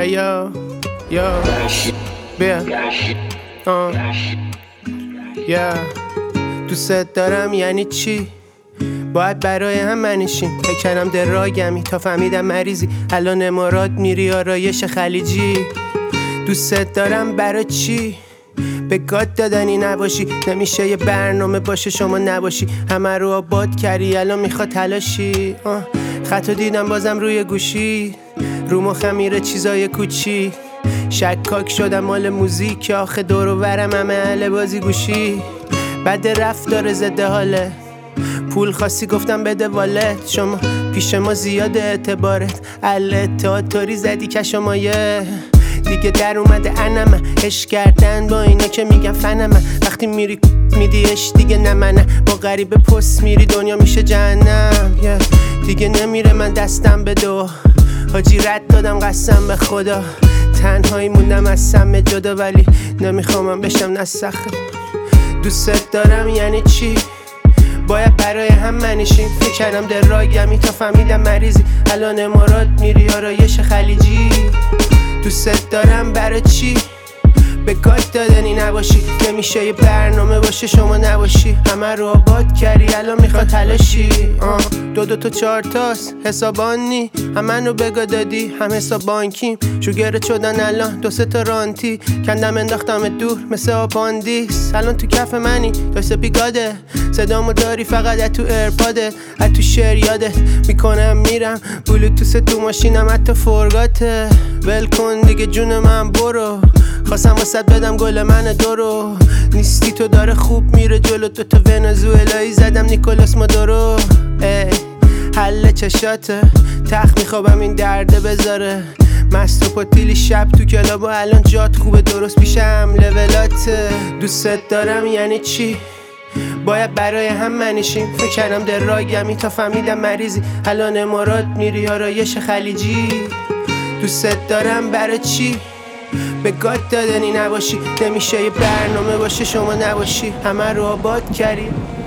یا بیا یا دوست دارم یعنی چی؟ باید برای هم منشیم. فکر کردم دراگمی تا فهمیدم مریضی. الان امارات میری آرایش خلیجی. دوست دارم برای چی؟ به گاد دادنی نباشی. نمیشه یه برنامه باشه شما نباشی. همه رو آباد کردی الان میخواد تلاشی. خطو دیدم بازم روی گوشی. رو مخم میره چیزای کوچی. شکاک شدم مال موزیک. آخه دور و برم همه اهل بازی گوشی. بد رفتار زده حاله. پول خاصی گفتم بده والت. شما پیش ما زیاد اعتبارت. الاتاتوری زدی کشمایه. دیگه در اومده انمه. عشق کردن با اینا که میگن فنمه. وقتی میری میدیش دیگه نمنه. با غریبه پست میری دنیا میشه جهنم. دیگه نمیره من دستم به دو. حاجی رد دادم قسم به خدا. تنهایی موندم از سم جدا. ولی نمیخوام بشم نسخه. دوست دارم یعنی چی؟ باید برای هم منشیم. فکر کردم دراگمی تا فهمیدم مریضی. الان امارات میری آرایش خلیجی. دوست دارم برای چی؟ به گاد دادنی نباشی. نمیشه یه برنامه باشه شما نباشی. همه رو آباد کردی الان میخواد تلاشی. دو تا چهار تاست حسابانی. همه رو بگا دادی هم حساب بانکیم. شوگرت شدن الان دو سه تا رانتی. کندم انداختم دور مثل آپاندیس. الان تو کف منی داشت بیگاده. صدامو داری فقط تو ایرپاده. تو شعر یادت میکنم میرم. بلوتوث تو ماشینم حتی فرگاته. ول کن دیگه جون من برو. خواستم واسه بدم گل من دورو. نیستی تو داره خوب میره جلو. دو تا ونزوئلایی زدم نیکولاس مادورو. حل چشاته. تخت میخوابم این درده بذاره. مست و پاتیلی شب تو کلاب و الان جات خوبه درست پیشم لولاته. دوست دارم یعنی چی؟ باید برای هم منشیم. فکر کردم دراگمی تا فهمیدم مریضی. الان امارات میری آرایش خلیجی. دوست دارم برای چی؟ به گاد دادنی نباشی. نمیشه یه برنامه باشه شما نباشی. همه رو آباد کردی.